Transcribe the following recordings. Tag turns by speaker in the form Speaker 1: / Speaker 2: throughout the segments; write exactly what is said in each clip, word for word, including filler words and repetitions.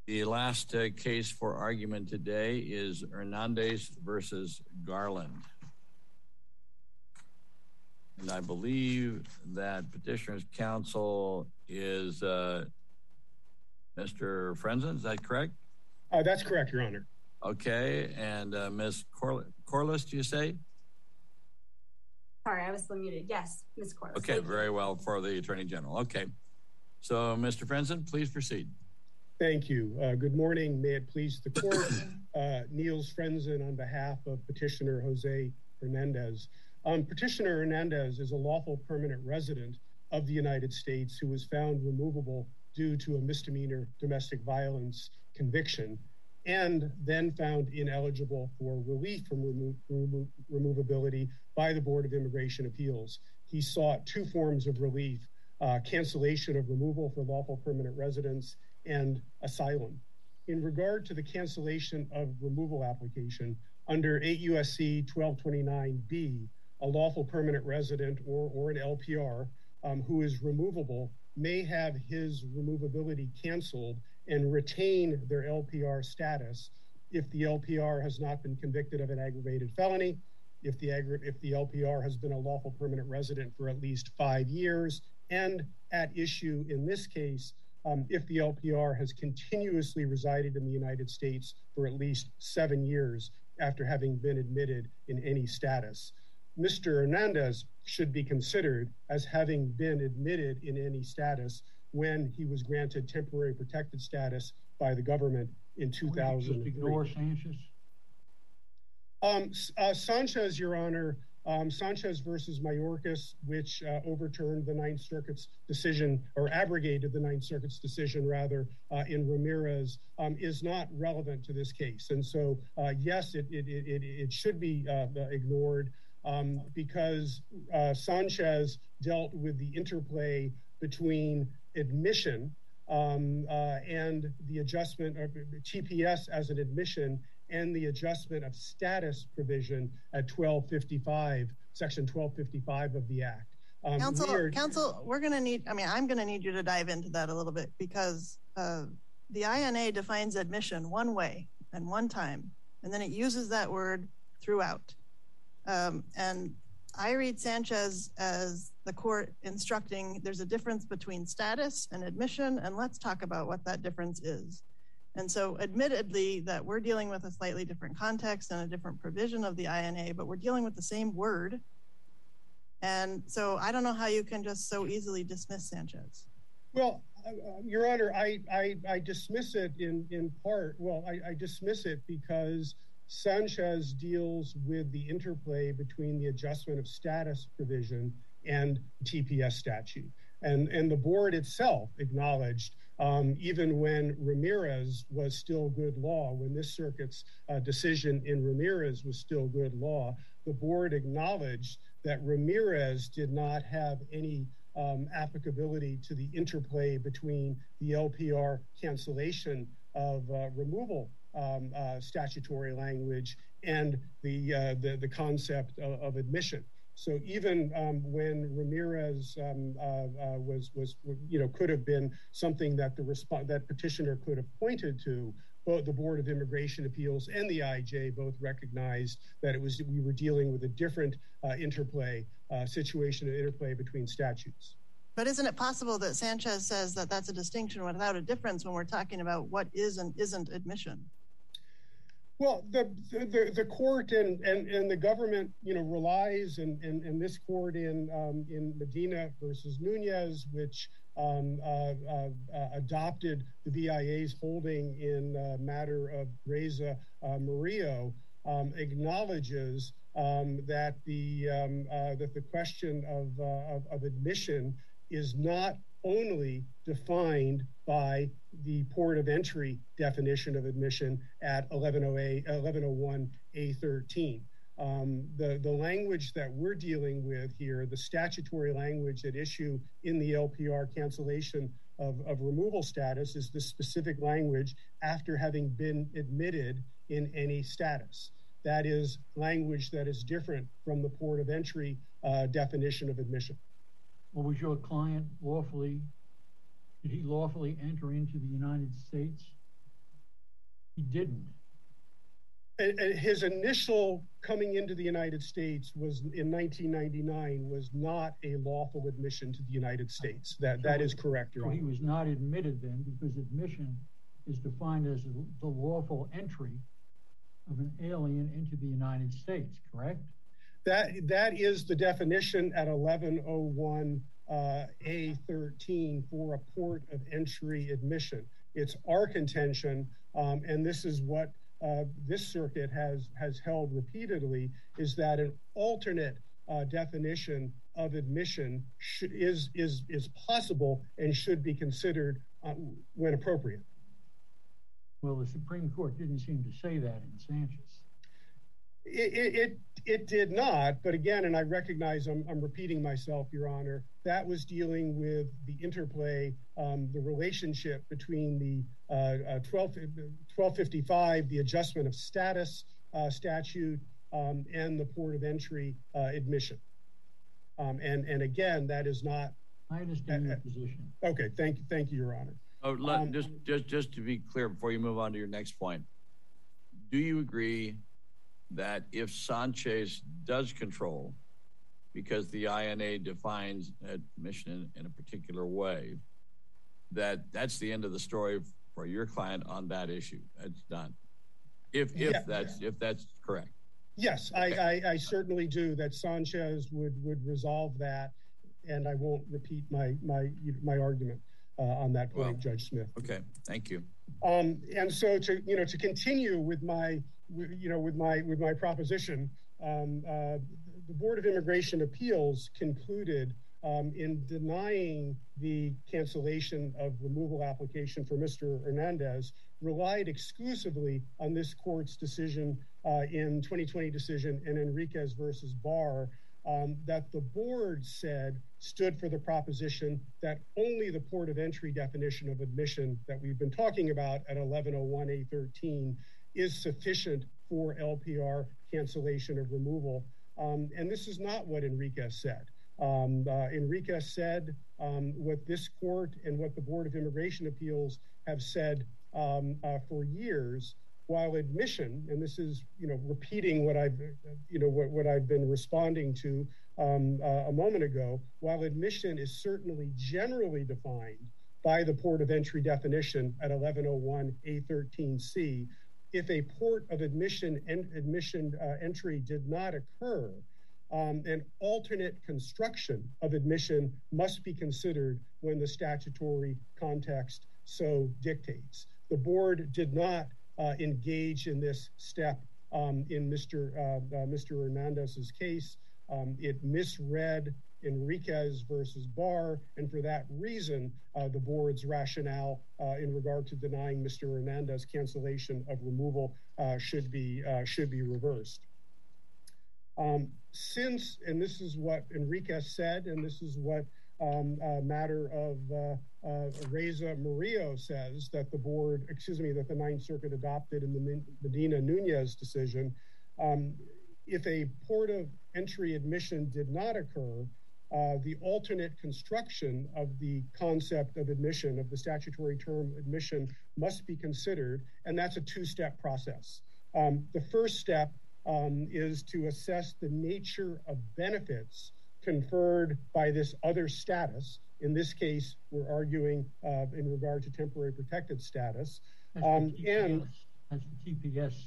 Speaker 1: The last uh, case for argument today is Hernandez versus Garland. And I believe that petitioner's counsel is uh, Mister Frenzen, is that correct?
Speaker 2: Uh, that's correct, Your Honor.
Speaker 1: Okay, and uh, Miz Corliss, Corliss, do you say?
Speaker 3: Sorry, I was still muted. Yes, Miz Corliss.
Speaker 1: Okay, very well, for the Attorney General. Okay, so Mister Frenzen, please proceed.
Speaker 2: Thank you. Uh, good morning. May it please the court. Uh, Niels Frenzen on behalf of petitioner Jose Hernandez. Um, petitioner Hernandez is a lawful permanent resident of the United States who was found removable due to a misdemeanor domestic violence conviction and then found ineligible for relief from remo remo removability by the Board of Immigration Appeals. He sought two forms of relief, uh, cancellation of removal for lawful permanent residents and asylum. In regard to the cancellation of removal application, under eight U S C twelve twenty-nine B, a lawful permanent resident or, or an L P R um, who is removable may have his removability canceled and retain their L P R status if the L P R has not been convicted of an aggravated felony, if the, if the L P R has been a lawful permanent resident for at least five years, and at issue in this case, Um, if the L P R has continuously resided in the United States for at least seven years after having been admitted in any status. Mister Hernandez should be considered as having been admitted in any status when he was granted temporary protected status by the government in two thousand three.
Speaker 4: Just ignore Sanchez?
Speaker 2: Um, uh, Sanchez, Your Honor, Um, Sanchez versus Mayorkas, which uh, overturned the Ninth Circuit's decision, or abrogated the Ninth Circuit's decision, rather, uh, in Ramirez, um, is not relevant to this case. And so, uh, yes, it, it, it, it should be uh, ignored um, because uh, Sanchez dealt with the interplay between admission um, uh, and the adjustment of T P S as an admission and the adjustment of status provision at twelve fifty-five, section twelve fifty-five of the Act. Um,
Speaker 5: Counsel,
Speaker 2: we are,
Speaker 5: Counsel, we're going to need, I mean, I'm going to need you to dive into that a little bit because uh, the I N A defines admission one way and one time, and then it uses that word throughout. Um, and I read Sanchez as the court instructing there's a difference between status and admission, and let's talk about what that difference is. And so admittedly that we're dealing with a slightly different context and a different provision of the I N A, but we're dealing with the same word. And so I don't know how you can just so easily dismiss Sanchez.
Speaker 2: Well, uh, Your Honor, I, I, I dismiss it in, in part. Well, I, I dismiss it because Sanchez deals with the interplay between the adjustment of status provision and T P S statute. And, and the board itself acknowledged, um, even when Ramirez was still good law, when this circuit's uh, decision in Ramirez was still good law, the board acknowledged that Ramirez did not have any um, applicability to the interplay between the L P R cancellation of uh, removal um, uh, statutory language and the, uh, the, the concept of, of admission. So even um, when Ramirez um, uh, uh, was, was, you know, could have been something that the resp- that petitioner could have pointed to, both the Board of Immigration Appeals and the I J both recognized that it was we were dealing with a different uh, interplay uh, situation, an interplay between statutes.
Speaker 5: But isn't it possible that Sanchez says that that's a distinction without a difference when we're talking about what is and isn't admission?
Speaker 2: Well, the the, the court and, and, and the government, you know, relies, and, and, and this court in um, in Medina versus Nunez, which um, uh, uh, uh, adopted the B I A's holding in uh, matter of Reza uh, Murillo, um, acknowledges um, that the um, uh, that the question of, uh, of of admission is not only defined by the port of entry definition of admission at eleven oh one A thirteen. Um, the, the language that we're dealing with here, the statutory language at issue in the L P R cancellation of, of removal status, is the specific language after having been admitted in any status. That is language that is different from the port of entry uh, definition of admission.
Speaker 4: Well, was your client lawfully, did he lawfully enter into the United States He didn't.
Speaker 2: And, and his initial coming into the United States was in nineteen ninety-nine was not a lawful admission to the United States. That that is correct, Your
Speaker 4: So
Speaker 2: Honor.
Speaker 4: he was not admitted then because admission is defined as the lawful entry of an alien into the United States, correct?
Speaker 2: That that is the definition at eleven oh one A thirteen for a port of entry admission. It's our contention, um, and this is what uh, this circuit has has held repeatedly, is that an alternate uh, definition of admission sh- is is is possible and should be considered uh, when appropriate.
Speaker 4: Well, the Supreme Court didn't seem to say that in Sanchez.
Speaker 2: It, it it did not, but again, and I recognize I'm, I'm repeating myself, Your Honor, that was dealing with the interplay, um, the relationship between the uh, uh, twelve fifty-five, the adjustment of status uh, statute, um, and the port of entry uh, admission. Um, and, and again, that is not...
Speaker 4: I understand
Speaker 2: uh,
Speaker 4: your position.
Speaker 2: Okay, thank you, thank you, Your Honor.
Speaker 1: Oh, let,
Speaker 2: Um,
Speaker 1: just, just, just to be clear before you move on to your next point, do you agree that if Sanchez does control, because the I N A defines admission in, in a particular way, that that's the end of the story for your client on that issue? That's done. If if
Speaker 2: Yeah.
Speaker 1: that's if that's correct.
Speaker 2: Yes,
Speaker 1: Okay.
Speaker 2: I, I, I certainly do. That Sanchez would would resolve that, and I won't repeat my my my argument uh, on that point,
Speaker 1: Well,
Speaker 2: Judge Smith.
Speaker 1: Okay, thank you.
Speaker 2: Um, and so to you know to continue with my you know with my with my proposition, um, uh, the Board of Immigration Appeals concluded um, in denying the cancellation of removal application for Mister Hernandez, relied exclusively on this court's decision uh, in twenty twenty decision in Enriquez versus Barr, um, that the board said stood for the proposition that only the port of entry definition of admission that we've been talking about at eleven oh one A thirteen is sufficient for L P R cancellation of removal. Um, and this is not what Enriquez said. Um, uh, Enriquez said um, what this court and what the Board of Immigration Appeals have said um, uh, for years, while admission, and this is, you know, repeating what I've, you know, what, what I've been responding to um, uh, a moment ago, while admission is certainly generally defined by the port of entry definition at eleven oh one A thirteen C, if a port of admission and admission uh, entry did not occur, um, an alternate construction of admission must be considered when the statutory context so dictates. The board did not uh, engage in this step um, in Mister Uh, uh, Mister Hernandez's case. Um, it misread Enriquez versus Barr, and for that reason, uh, the board's rationale uh, in regard to denying Mister Hernandez cancellation of removal uh, should be uh, should be reversed. Um, since, and this is what Enriquez said, and this is what um, a matter of uh, uh, Reza Murillo says that the board, excuse me, that the Ninth Circuit adopted in the Medina Nunez decision. Um, if a port of entry admission did not occur, uh, the alternate construction of the concept of admission, of the statutory term admission, must be considered, and that's a two-step process. Um, the first step um, is to assess the nature of benefits conferred by this other status. In this case, we're arguing uh, in regard to temporary protected status.
Speaker 4: That's
Speaker 2: Um,
Speaker 4: the T P S.
Speaker 2: and
Speaker 4: That's the T P S.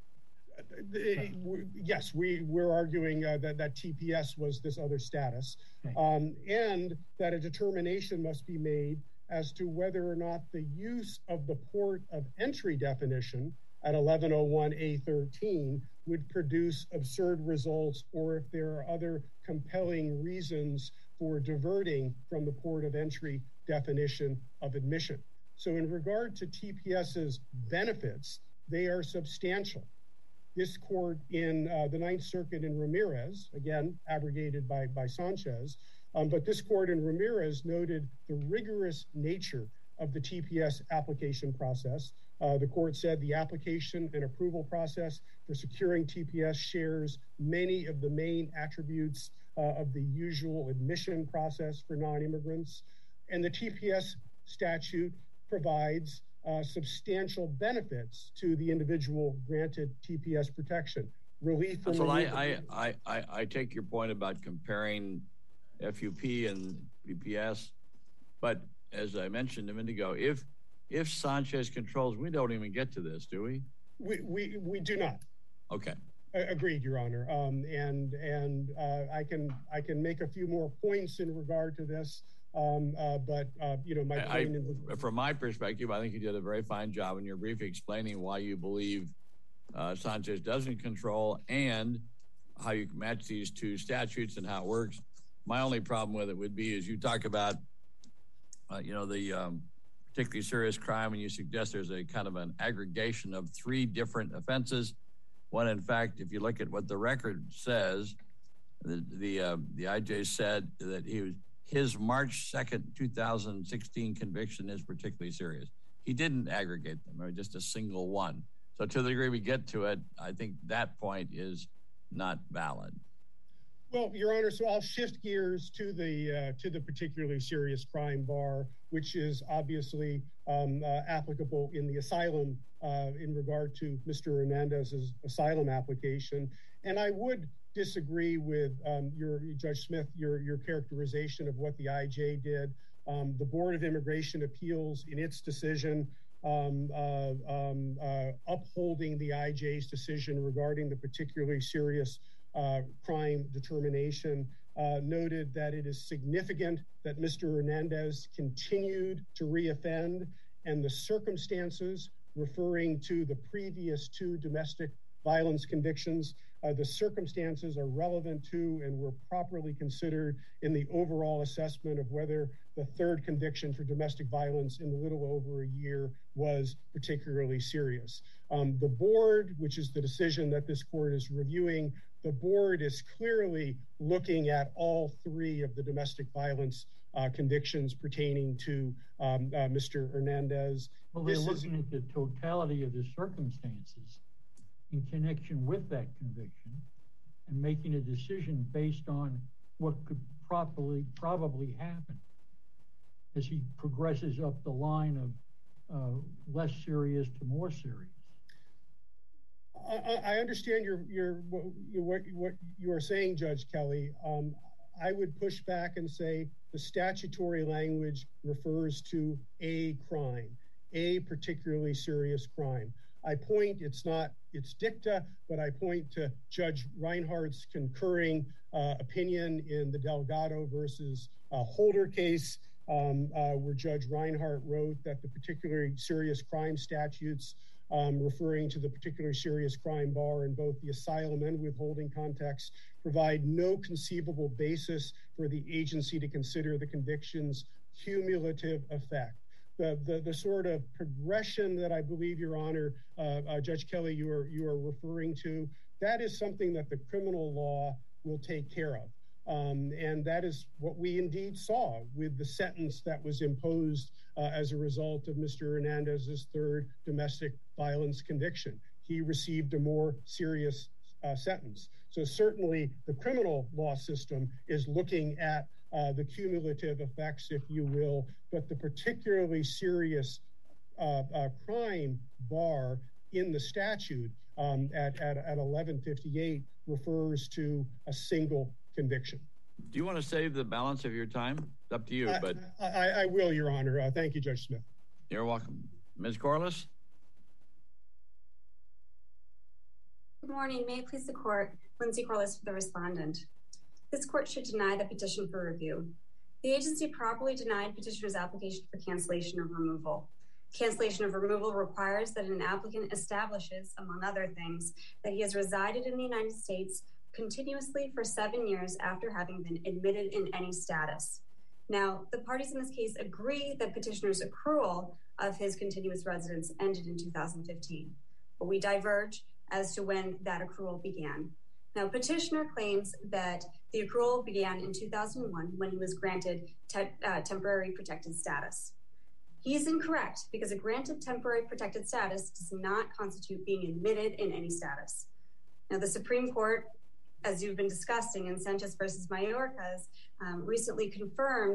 Speaker 2: The- we- yes, we, we're arguing uh, that, that T P S was this other status,
Speaker 4: Okay.
Speaker 2: um, and that a determination must be made as to whether or not the use of the port of entry definition at eleven oh one A thirteen would produce absurd results, or if there are other compelling reasons for diverting from the port of entry definition of admission. So in regard to T P S's benefits, they are substantial. This court in uh, the Ninth Circuit in Ramirez, again, abrogated by, by Sanchez, um, but this court in Ramirez noted the rigorous nature of the T P S application process. Uh, the court said the application and approval process for securing T P S shares many of the main attributes uh, of the usual admission process for non-immigrants. And the T P S statute provides uh, substantial benefits to the individual granted T P S protection. Relief from
Speaker 1: so I, I, I, I, I take your point about comparing F U P and P P S, but as I mentioned a minute ago, if if Sanchez controls, we don't even get to this, do we?
Speaker 2: We we, we do not.
Speaker 1: Okay.
Speaker 2: Agreed, Your Honor. Um, and and uh, I can I can make a few more points in regard to this. Um, uh, but uh, you know, my
Speaker 1: I,
Speaker 2: point
Speaker 1: I, from my perspective, I think you did a very fine job in your brief explaining why you believe uh, Sanchez doesn't control and how you match these two statutes and how it works. My only problem with it would be is you talk about, uh, you know, the um, particularly serious crime, and you suggest there's a kind of an aggregation of three different offenses. When in fact, if you look at what the record says, the the, uh, the I J said that he was. His March second, two thousand sixteen conviction is particularly serious. He didn't aggregate them, or just a single one. So to the degree we get to it, I think that point is not valid.
Speaker 2: Well, Your Honor, so I'll shift gears to the uh, to the particularly serious crime bar, which is obviously um, uh, applicable in the asylum uh, in regard to Mister Hernandez's asylum application. And I would disagree with um, your Judge Smith, your your characterization of what the I J did. Um, the Board of Immigration Appeals, in its decision, um, uh, um, uh, upholding the I J's decision regarding the particularly serious uh, crime determination, uh, noted that it is significant that Mister Hernandez continued to reoffend, and the circumstances referring to the previous two domestic violence convictions, uh, the circumstances are relevant to and were properly considered in the overall assessment of whether the third conviction for domestic violence in a little over a year was particularly serious. Um, the board, which is the decision that this court is reviewing, the board is clearly looking at all three of the domestic violence uh, convictions pertaining to um, uh, Mister Hernandez.
Speaker 4: Well, they're this looking is, at the totality of the circumstances in connection with that conviction and making a decision based on what could properly probably happen as he progresses up the line of uh, less serious to more serious.
Speaker 2: I, I understand your your what, what what you are saying, Judge Kelly. Um, I would push back and say the statutory language refers to a crime, a particularly serious crime. I point, it's not, it's dicta, but I point to Judge Reinhardt's concurring uh, opinion in the Delgado versus uh, Holder case, um, uh, where Judge Reinhardt wrote that the particularly serious crime statutes um, referring to the particularly serious crime bar in both the asylum and withholding context provide no conceivable basis for the agency to consider the conviction's cumulative effect. The, the the sort of progression that I believe, Your Honor, uh, uh, Judge Kelly, you are you are referring to, that is something that the criminal law will take care of. Um, and that is what we indeed saw with the sentence that was imposed uh, as a result of Mister Hernandez's third domestic violence conviction. He received a more serious uh, sentence. So certainly the criminal law system is looking at Uh, the cumulative effects, if you will, but the particularly serious uh, uh, crime bar in the statute um, at, at, at eleven fifty-eight refers to a single conviction.
Speaker 1: Do you want to save the balance of your time? It's up to you,
Speaker 2: I,
Speaker 1: but...
Speaker 2: I, I will, Your Honor. Uh, thank you, Judge Smith.
Speaker 1: You're welcome. Miz Corliss?
Speaker 3: Good morning. May it please the court, Lindsay Corliss for the respondent. This court should deny the petition for review. The agency properly denied petitioner's application for cancellation of removal. Cancellation of removal requires that an applicant establishes, among other things, that he has resided in the United States continuously for seven years after having been admitted in any status. Now, the parties in this case agree that petitioner's accrual of his continuous residence ended in two thousand fifteen, but we diverge as to when that accrual began. Now, petitioner claims that the accrual began in two thousand one when he was granted te- uh, temporary protected status. He is incorrect because a granted temporary protected status does not constitute being admitted in any status. Now, the Supreme Court, as you've been discussing in Sanchez versus Mayorkas, um, recently confirmed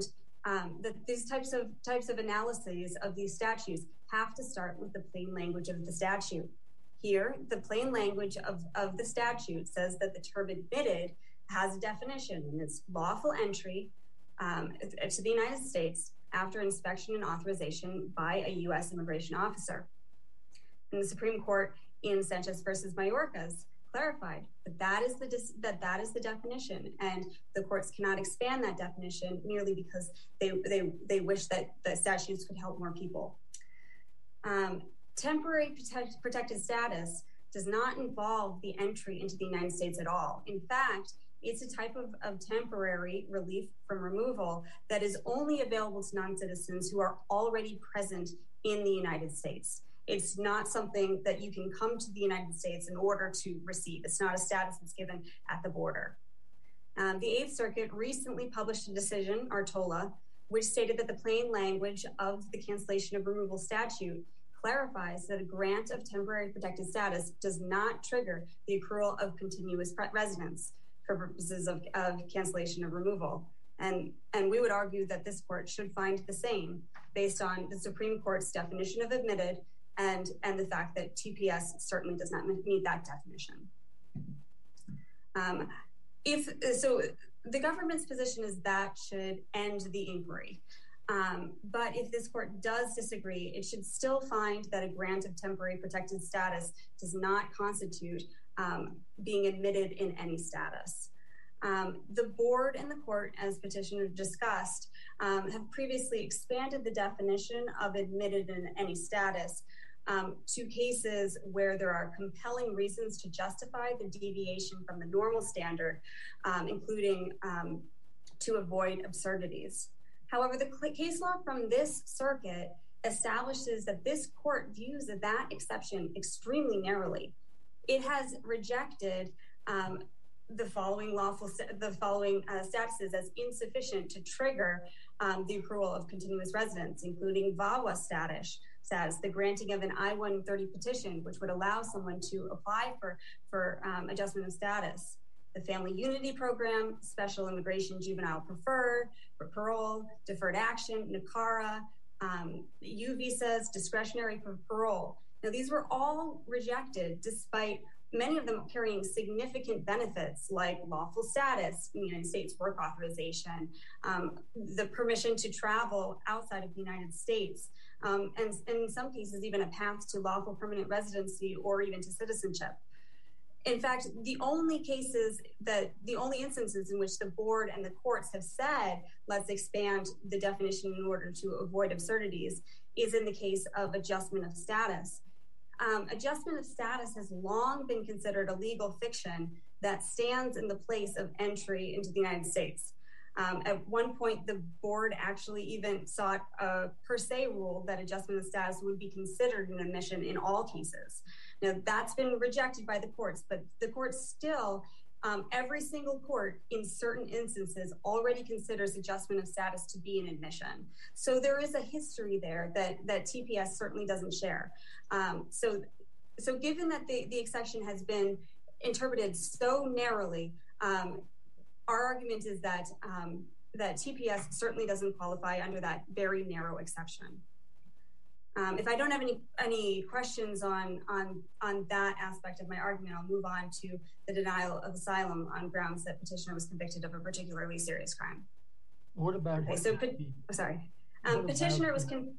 Speaker 3: um, that these types of types of analyses of these statutes have to start with the plain language of the statute. Here, the plain language of, of the statute says that the term admitted has a definition, and it's lawful entry um, to the United States after inspection and authorization by a U S immigration officer. And the Supreme Court in Sanchez versus Mayorkas clarified that that is the that that is the definition, and the courts cannot expand that definition merely because they they they wish that the statutes could help more people. Um, temporary protect, protected status does not involve the entry into the United States at all. In fact, it's a type of, of temporary relief from removal that is only available to non-citizens who are already present in the United States. It's not something that you can come to the United States in order to receive. It's not a status that's given at the border. Um, the Eighth Circuit recently published a decision, Artola, which stated that the plain language of the cancellation of removal statute clarifies that a grant of temporary protected status does not trigger the accrual of continuous residence for purposes of, of cancellation of removal. And, and we would argue that this court should find the same based on the Supreme Court's definition of admitted and, and the fact that T P S certainly does not meet that definition. Um, if so, the government's position is that should end the inquiry. Um, but if this court does disagree, it should still find that a grant of temporary protected status does not constitute um, being admitted in any status. Um, the board and the court, as petitioner discussed, um, have previously expanded the definition of admitted in any status um, to cases where there are compelling reasons to justify the deviation from the normal standard, um, including um, to avoid absurdities. However, the case law from this circuit establishes that this court views that, that exception extremely narrowly. It has rejected um, the following lawful, the following uh, statuses as insufficient to trigger um, the accrual of continuous residence, including V A W A status, status, the granting of an I one thirty petition, which would allow someone to apply for, for um, adjustment of status. The Family Unity Program, Special Immigration Juvenile Preferred, for parole, deferred action, NACARA, um, U visas, discretionary for parole. Now, these were all rejected despite many of them carrying significant benefits like lawful status in the United States, work authorization, um, the permission to travel outside of the United States, um, and, and in some cases, even a path to lawful permanent residency or even to citizenship. In fact, the only cases that the only instances in which the board and the courts have said, let's expand the definition in order to avoid absurdities, is in the case of adjustment of status. Um, adjustment of status has long been considered a legal fiction that stands in the place of entry into the United States. Um, at one point, the board actually even sought a per se rule that adjustment of status would be considered an admission in all cases. Now, that's been rejected by the courts, but the courts still, um, every single court in certain instances already considers adjustment of status to be an admission. So there is a history there that, that T P S certainly doesn't share. Um, so, so given that the, the exception has been interpreted so narrowly, um, our argument is that, um, that T P S certainly doesn't qualify under that very narrow exception. Um, if I don't have any any questions on, on, on that aspect of my argument, I'll move on to the denial of asylum on grounds that petitioner was convicted of a particularly serious crime.
Speaker 4: What about...
Speaker 3: Okay, so, the, oh, sorry. Um, petitioner was... Con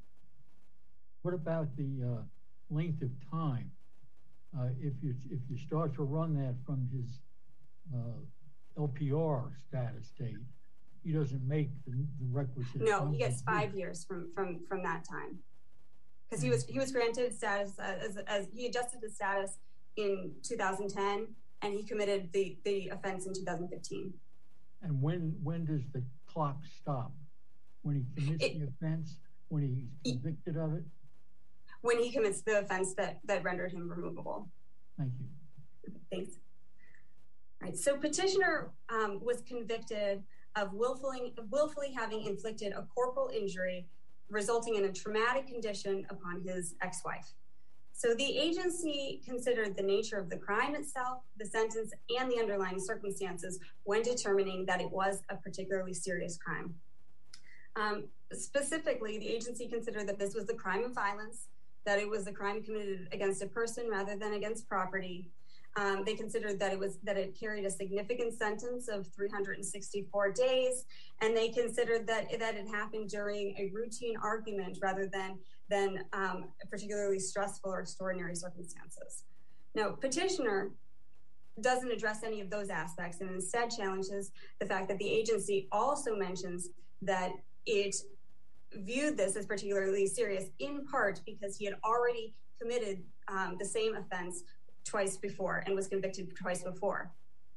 Speaker 4: what about the uh, length of time? Uh, if you if you start to run that from his uh, L P R status date, he doesn't make the, the requisite...
Speaker 3: No, he gets five years from, from, from that time. Because he was he was granted status as, as he adjusted his status in two thousand ten, and he committed the, the offense in two thousand fifteen.
Speaker 4: And when when does the clock stop? When he commits it, the offense? When he's convicted he, of it?
Speaker 3: When he commits the offense that, that rendered him removable.
Speaker 4: Thank you.
Speaker 3: Thanks. All right. So petitioner um, was convicted of willfully, willfully having inflicted a corporal injury resulting in a traumatic condition upon his ex-wife. So the agency considered the nature of the crime itself, the sentence, and the underlying circumstances when determining that it was a particularly serious crime. Um, specifically, the agency considered that this was a crime of violence, that it was a crime committed against a person rather than against property. Um, they considered that it was that it carried a significant sentence of three hundred sixty-four days, and they considered that that it happened during a routine argument rather than than um, particularly stressful or extraordinary circumstances. Now, petitioner doesn't address any of those aspects and instead challenges the fact that the agency also mentions that it viewed this as particularly serious, in part because he had already committed um, the same offense twice before and was convicted twice before.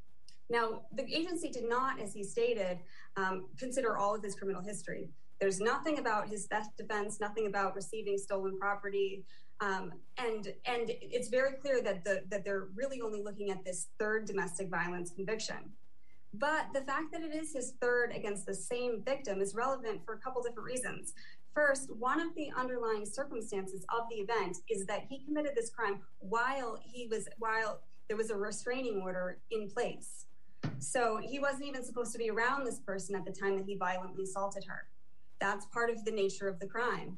Speaker 3: Now, the agency did not, as he stated, um, consider all of his criminal history. There's nothing about his theft defense, nothing about receiving stolen property, um, and and it's very clear that the that they're really only looking at this third domestic violence conviction. But the fact that it is his third against the same victim is relevant for a couple different reasons. First, one of the underlying circumstances of the event is that he committed this crime while he was while there was a restraining order in place. So he wasn't even supposed to be around this person at the time that he violently assaulted her. That's part of the nature of the crime.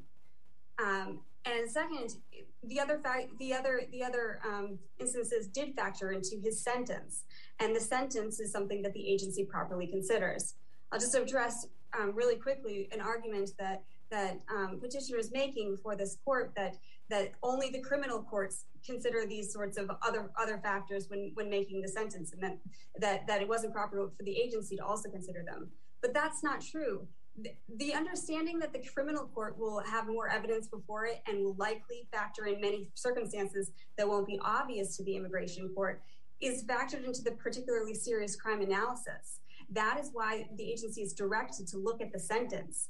Speaker 3: Um, and second, the other fact, the other the other um, instances did factor into his sentence, and the sentence is something that the agency properly considers. I'll just address um, really quickly an argument that that um, petitioner is making for this court that that only the criminal courts consider these sorts of other other factors when when making the sentence, and that that that it wasn't proper for the agency to also consider them. But that's not true. The, the understanding that the criminal court will have more evidence before it and will likely factor in many circumstances that won't be obvious to the immigration court is factored into the particularly serious crime analysis. That is why the agency is directed to look at the sentence.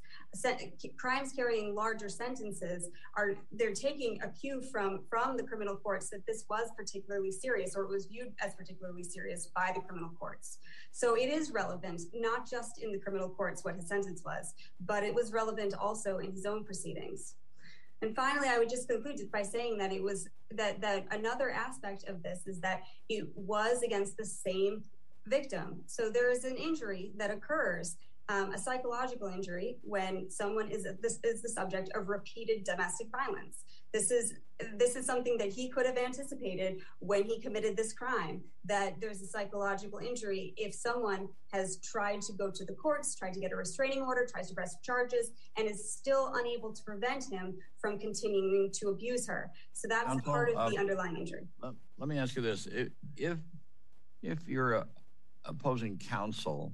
Speaker 3: Crimes carrying larger sentences are they're taking a cue from from the criminal courts that this was particularly serious, or it was viewed as particularly serious by the criminal courts. So it is relevant, not just in the criminal courts what his sentence was, but it was relevant also in his own proceedings. And finally, I would just conclude by saying that it was that that another aspect of this is that it was against the same victim. So there is an injury that occurs, um, a psychological injury, when someone is this is the subject of repeated domestic violence. This is this is something that he could have anticipated when he committed this crime, that there's a psychological injury if someone has tried to go to the courts, tried to get a restraining order, tries to press charges, and is still unable to prevent him from continuing to abuse her. So that's Uncle, part of um, the underlying injury.
Speaker 1: Let, let me ask you this. If if, if you're a opposing counsel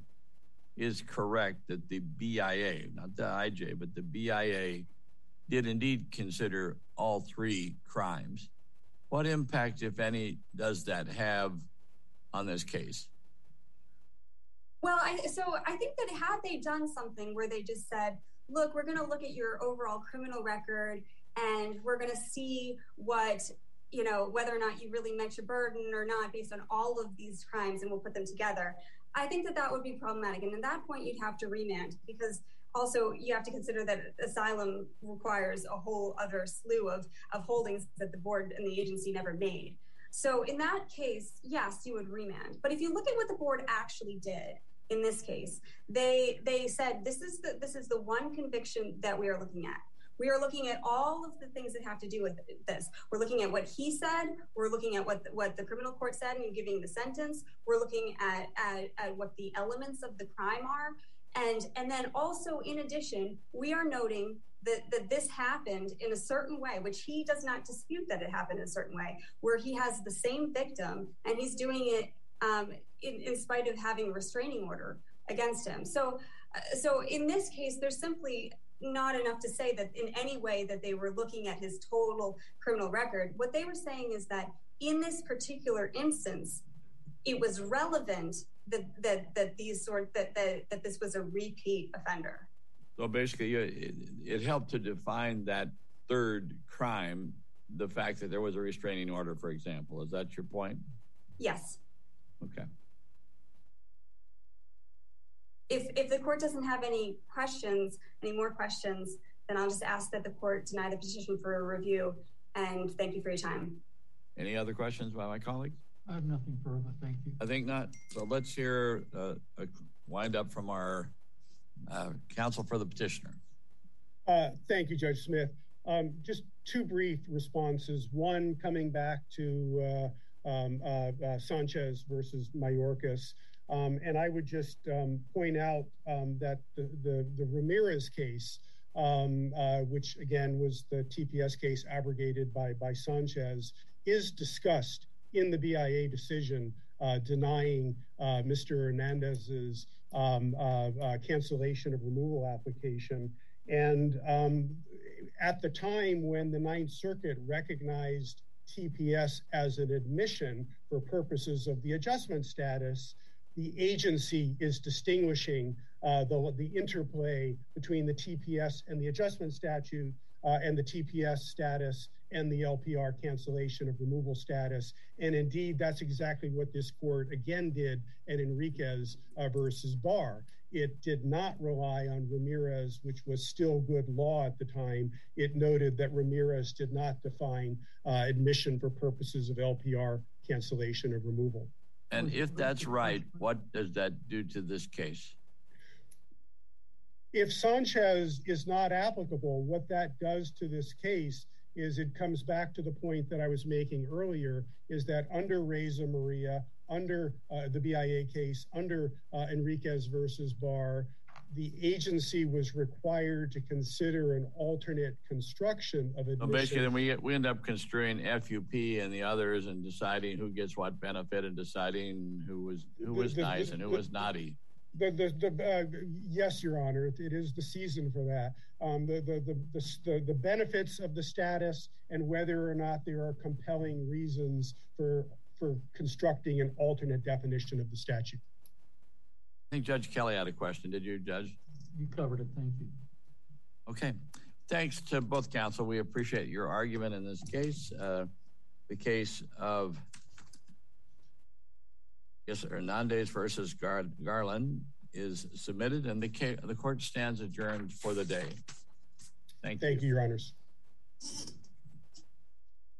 Speaker 1: is correct that the B I A, not the I J, but the B I A did indeed consider all three crimes, what impact, if any, does that have on this case?
Speaker 3: Well, I, so I think that had they done something where they just said, look, we're going to look at your overall criminal record and we're going to see what you know, whether or not you really met your burden or not based on all of these crimes, and we'll put them together. I think that that would be problematic. And at that point, you'd have to remand, because also you have to consider that asylum requires a whole other slew of, of holdings that the board and the agency never made. So in that case, yes, you would remand. But if you look at what the board actually did in this case, they they said this is the this is the one conviction that we are looking at. We are looking at all of the things that have to do with this. We're looking at what he said. We're looking at what the, what the criminal court said and giving the sentence. We're looking at, at, at what the elements of the crime are. And, and then also, in addition, we are noting that, that this happened in a certain way, which he does not dispute that it happened in a certain way, where he has the same victim and he's doing it um, in, in spite of having a restraining order against him. So, uh, so in this case, there's simply not enough to say that in any way that they were looking at his total criminal record. What they were saying is that in this particular instance, it was relevant that that that these sort that that, that this was a repeat offender.
Speaker 1: So basically, it, it helped to define that third crime, the fact that there was a restraining order, for example. Is that your point?
Speaker 3: Yes.
Speaker 1: Okay.
Speaker 3: If if the court doesn't have any questions, any more questions, then I'll just ask that the court deny the petition for a review, and thank you for your time.
Speaker 1: Any other questions by my colleagues?
Speaker 4: I have nothing further, thank you.
Speaker 1: I think not. So let's hear uh, a wind up from our Uh, counsel for the petitioner.
Speaker 2: Uh, thank you, Judge Smith. Um, just two brief responses. One, coming back to uh, um, uh, uh, Sanchez versus Mayorkas. Um, and I would just um, point out um, that the, the, the Ramirez case, um, uh, which again was the T P S case abrogated by, by Sanchez, is discussed in the B I A decision uh, denying uh, Mister Hernandez's um, uh, uh, cancellation of removal application. And um, at the time when the Ninth Circuit recognized T P S as an admission for purposes of the adjustment status, the agency is distinguishing uh, the, the interplay between the T P S and the adjustment statute uh, and the T P S status and the L P R cancellation of removal status. And indeed, that's exactly what this court again did at Enriquez uh, versus Barr. It did not rely on Ramirez, which was still good law at the time. It noted that Ramirez did not define uh, admission for purposes of L P R cancellation of removal.
Speaker 1: And if that's right, what does that do to this case?
Speaker 2: If Sanchez is not applicable, what that does to this case is it comes back to the point that I was making earlier, is that under Reza Maria, under uh, the B I A case, under uh, Enriquez versus Barr, the agency was required to consider an alternate construction of admission.
Speaker 1: So basically, then we, get, we end up construing F U P and the others and deciding who gets what benefit and deciding who was who was the, the, nice the, and who the, was naughty.
Speaker 2: The, the, the, uh, yes, Your Honor, it, it is the season for that. Um, the, the, the, the, the, the benefits of the status and whether or not there are compelling reasons for, for constructing an alternate definition of the statute.
Speaker 1: I think Judge Kelly had a question. Did you, Judge?
Speaker 4: You covered it. Thank you.
Speaker 1: Okay. Thanks to both counsel. We appreciate your argument in this case. Uh, the case of yes, Hernandez versus Gar Garland is submitted, and the, the court stands adjourned for the day. Thank you.
Speaker 2: Thank you, Your Honors.